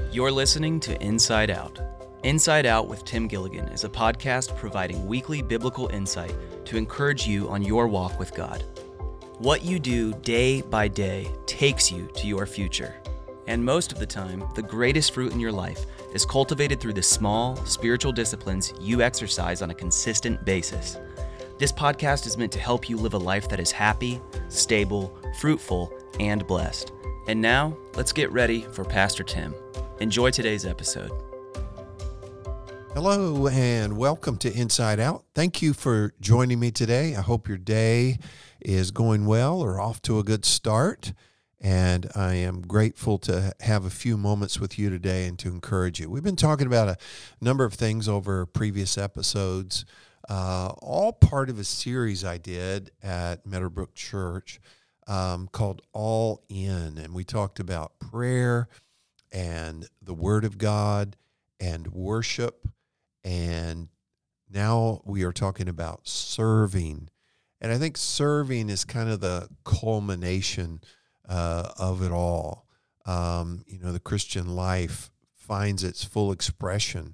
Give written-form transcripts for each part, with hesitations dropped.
You're listening to Inside Out. Inside Out with Tim Gilligan is a podcast providing weekly biblical insight to encourage you on your walk with God. What you do day by day takes you to your future. And most of the time, the greatest fruit in your life is cultivated through the small, spiritual disciplines you exercise on a consistent basis. This podcast is meant to help you live a life that is happy, stable, fruitful, and blessed. And now, let's get ready for Pastor Tim. Enjoy today's episode. Hello and welcome to Inside Out. Thank you for joining me today. I hope your day is going well or off to a good start. And I am grateful to have a few moments with you today and to encourage you. We've been talking about a number of things over previous episodes, all part of a series I did at Meadowbrook Church called All In. And we talked about prayer and the Word of God and worship. And now we are talking about serving. And I think serving is kind of the culmination of it all. The Christian life finds its full expression.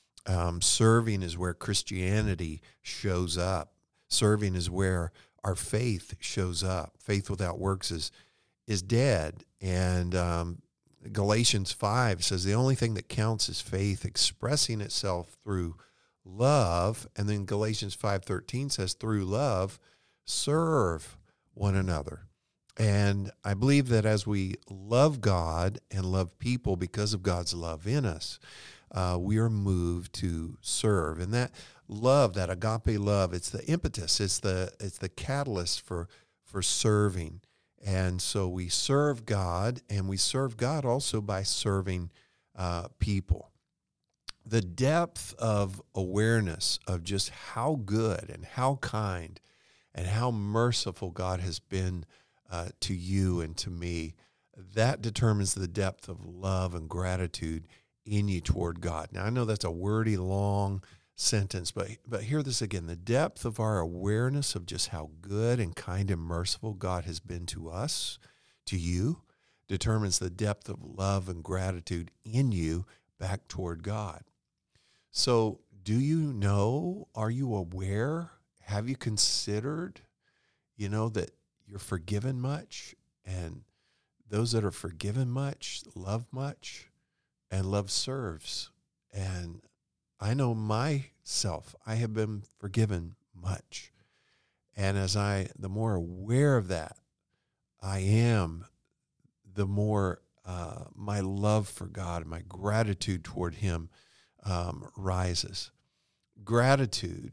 Serving is where Christianity shows up. Serving is where our faith shows up. Faith without works is dead. And Galatians 5 says the only thing that counts is faith expressing itself through love. And then Galatians 5:13 says through love, serve one another. And I believe that as we love God and love people because of God's love in us, we are moved to serve. And that love, that agape love, it's the impetus, it's the catalyst for serving. And so we serve God, and we serve God also by serving people. The depth of awareness of just how good and how kind and how merciful God has been to you and to me, that determines the depth of love and gratitude in you toward God. Now, I know that's a wordy, long sentence, but hear this again. The depth of our awareness of just how good and kind and merciful God has been to us, to you, determines the depth of love and gratitude in you back toward God. So do you know, are you aware, have you considered, that you're forgiven much, and those that are forgiven much, and love serves. And I know myself, I have been forgiven much. And the more aware of that I am, the more my love for God and my gratitude toward Him rises. Gratitude,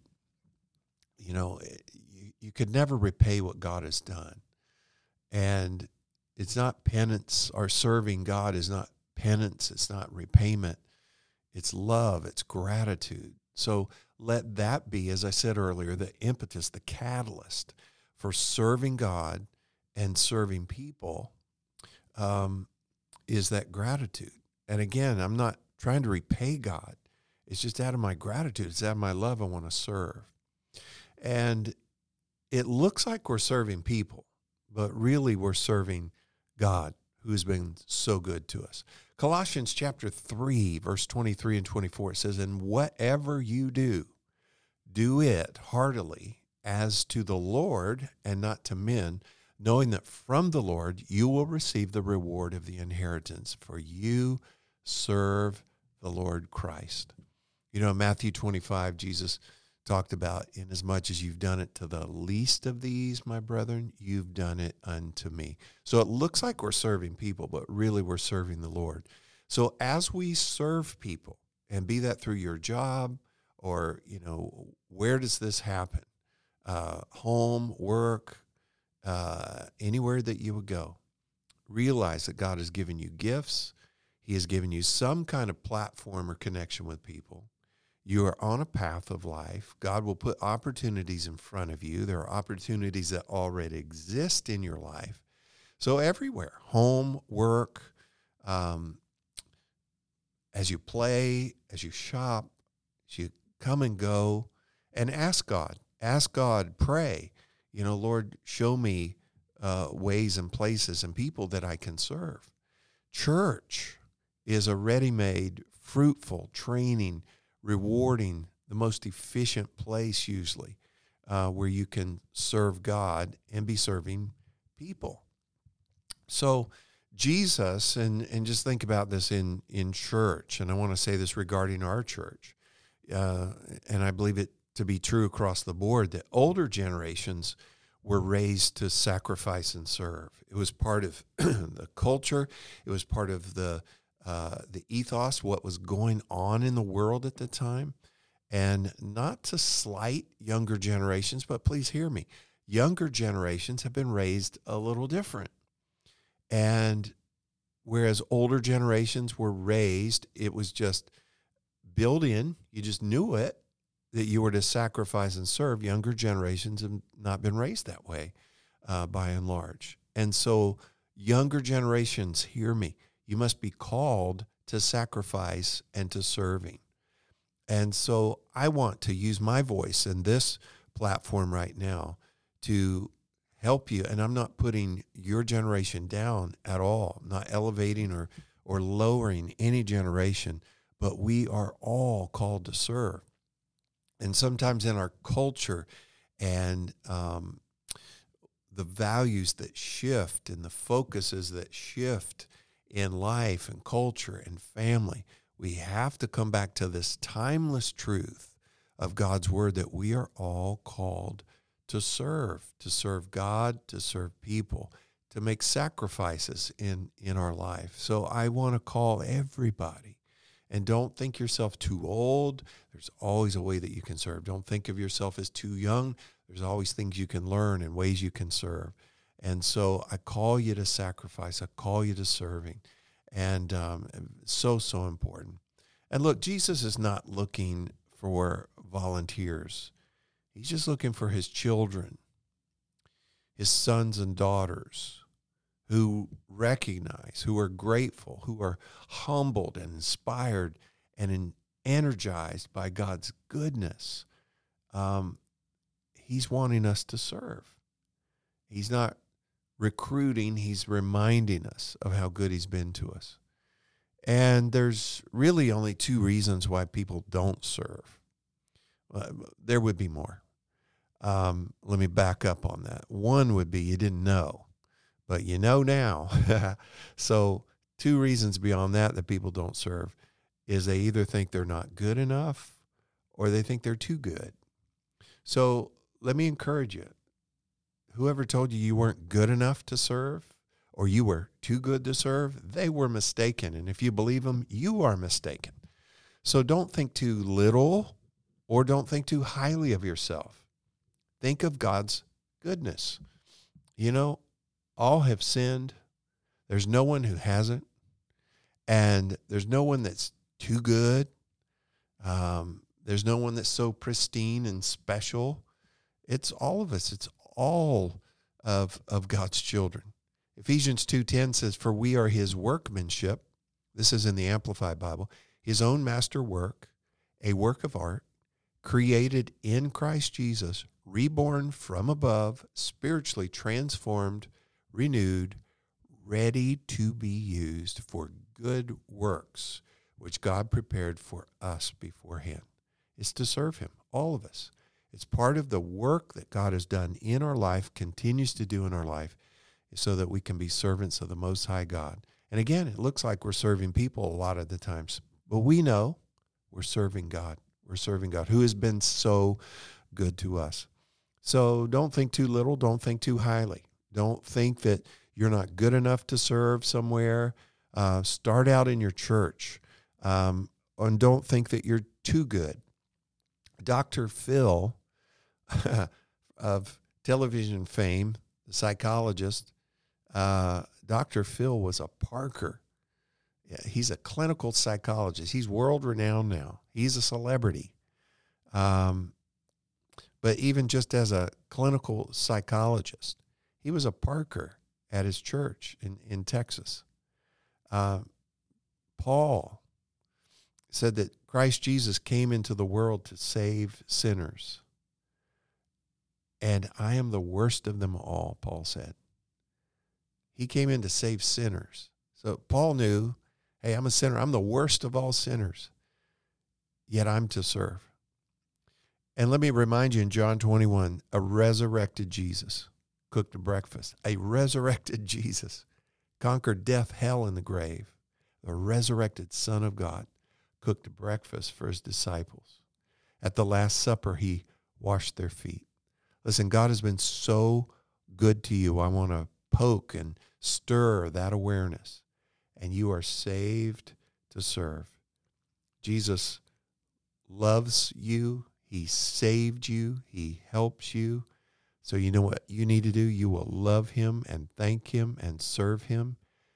you could never repay what God has done. And it's not penance, or serving God is not penance, it's not repayment. It's love, it's gratitude. So let that be, as I said earlier, the impetus, the catalyst for serving God and serving people is that gratitude. And again, I'm not trying to repay God. It's just out of my gratitude. It's out of my love I want to serve. And it looks like we're serving people, but really we're serving God, who's been so good to us. Colossians chapter 3, verse 23 and 24, it says, "And whatever you do, do it heartily as to the Lord and not to men, knowing that from the Lord you will receive the reward of the inheritance, for you serve the Lord Christ." In Matthew 25, Jesus talked about, "Inasmuch as you've done it to the least of these, my brethren, you've done it unto me." So it looks like we're serving people, but really we're serving the Lord. So as we serve people, and be that through your job, or, where does this happen? Home, work, anywhere that you would go, realize that God has given you gifts. He has given you some kind of platform or connection with people. You are on a path of life. God will put opportunities in front of you. There are opportunities that already exist in your life. So everywhere, home, work, as you play, as you shop, as you come and go, and ask God, pray, Lord, show me ways and places and people that I can serve. Church, is a ready-made, fruitful, training, rewarding, the most efficient place usually where you can serve God and be serving people. So Jesus, and just think about this in church, and I want to say this regarding our church, and I believe it to be true across the board, that older generations were raised to sacrifice and serve. It was part of the culture. It was part of the ethos, what was going on in the world at the time. And not to slight younger generations, but please hear me. Younger generations have been raised a little different. And whereas older generations were raised, it was just built in, you just knew it, that you were to sacrifice and serve. Younger generations have not been raised that way by and large. And so younger generations, hear me, you must be called to sacrifice and to serving. And so I want to use my voice in this platform right now to help you. And I'm not putting your generation down at all. I'm not elevating or lowering any generation, but we are all called to serve. And sometimes in our culture and the values that shift and the focuses that shift in life and culture and family, we have to come back to this timeless truth of God's word that we are all called to serve God, to serve people, to make sacrifices in our life. So I want to call everybody. And don't think yourself too old. There's always a way that you can serve. Don't think of yourself as too young. There's always things you can learn and ways you can serve. And so I call you to sacrifice. I call you to serving. And so important. And look, Jesus is not looking for volunteers. He's just looking for his children, his sons and daughters who recognize, who are grateful, who are humbled and inspired and energized by God's goodness. He's wanting us to serve. He's not recruiting, he's reminding us of how good he's been to us. And there's really only two reasons why people don't serve. There would be more. Let me back up on that. One would be you didn't know, but you know now. So 2 reasons beyond that people don't serve is they either think they're not good enough or they think they're too good. So let me encourage you. Whoever told you weren't good enough to serve or you were too good to serve, they were mistaken. And if you believe them, you are mistaken. So don't think too little or don't think too highly of yourself. Think of God's goodness. You know, all have sinned. There's no one who hasn't. And there's no one that's too good. There's no one that's so pristine and special. It's all of us. It's all of God's children. Ephesians 2:10 says, "For we are his workmanship." This is in the Amplified Bible. "His own master work, a work of art, created in Christ Jesus, reborn from above, spiritually transformed, renewed, ready to be used for good works, which God prepared for us beforehand." It's to serve him, all of us. It's part of the work that God has done in our life, continues to do in our life, so that we can be servants of the Most High God. And again, it looks like we're serving people a lot of the times, but we know we're serving God. We're serving God, who has been so good to us. So don't think too little. Don't think too highly. Don't think that you're not good enough to serve somewhere. Start out in your church. And don't think that you're too good. Dr. Phil of television fame, the psychologist, Dr. Phil was a Parker. Yeah, he's a clinical psychologist. He's world-renowned now. He's a celebrity. But even just as a clinical psychologist, he was a Parker at his church in Texas. Paul said that Christ Jesus came into the world to save sinners. And I am the worst of them all, Paul said. He came in to save sinners. So Paul knew Hey, I'm a sinner. I'm the worst of all sinners, yet I'm to serve. And let me remind you, in John 21, a resurrected Jesus cooked a breakfast. A resurrected Jesus conquered death, hell, and the grave. The resurrected Son of God cooked a breakfast for his disciples. At the Last Supper, he washed their feet. Listen, God has been so good to you. I want to poke and stir that awareness. And you are saved to serve. Jesus loves you. He saved you. He helps you. So you know what you need to do? You will love him and thank him and serve him.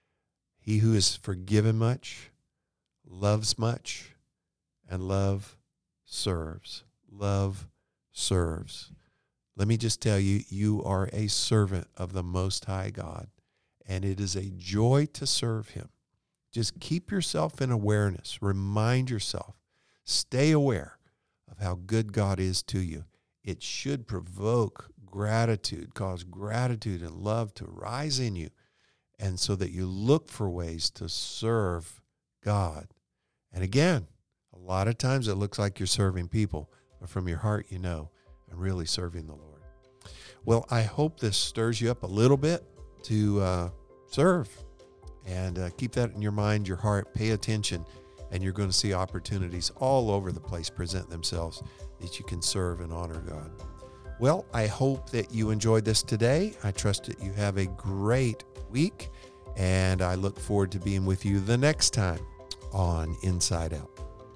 He who is forgiven much, loves much, and love serves. Love serves. Let me just tell you, you are a servant of the Most High God, and it is a joy to serve him. Just keep yourself in awareness. Remind yourself. Stay aware of how good God is to you. It should provoke gratitude, cause gratitude and love to rise in you, and so that you look for ways to serve God. And again, a lot of times it looks like you're serving people, but from your heart you know I'm really serving the Lord. Well, I hope this stirs you up a little bit to serve, and keep that in your mind, your heart. Pay attention, and you're going to see opportunities all over the place present themselves that you can serve and honor God. Well, I hope that you enjoyed this today. I trust that you have a great week, and I look forward to being with you the next time on Inside Out.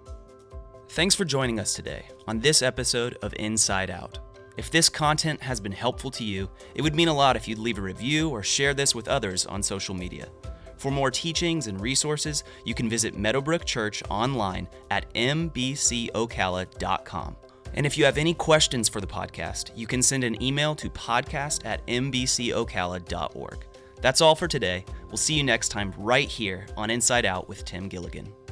Thanks for joining us today on this episode of Inside Out. If this content has been helpful to you, it would mean a lot if you'd leave a review or share this with others on social media. For more teachings and resources, you can visit Meadowbrook Church online at mbcocala.com. And if you have any questions for the podcast, you can send an email to podcast@mbcocala.org. That's all for today. We'll see you next time right here on Inside Out with Tim Gilligan.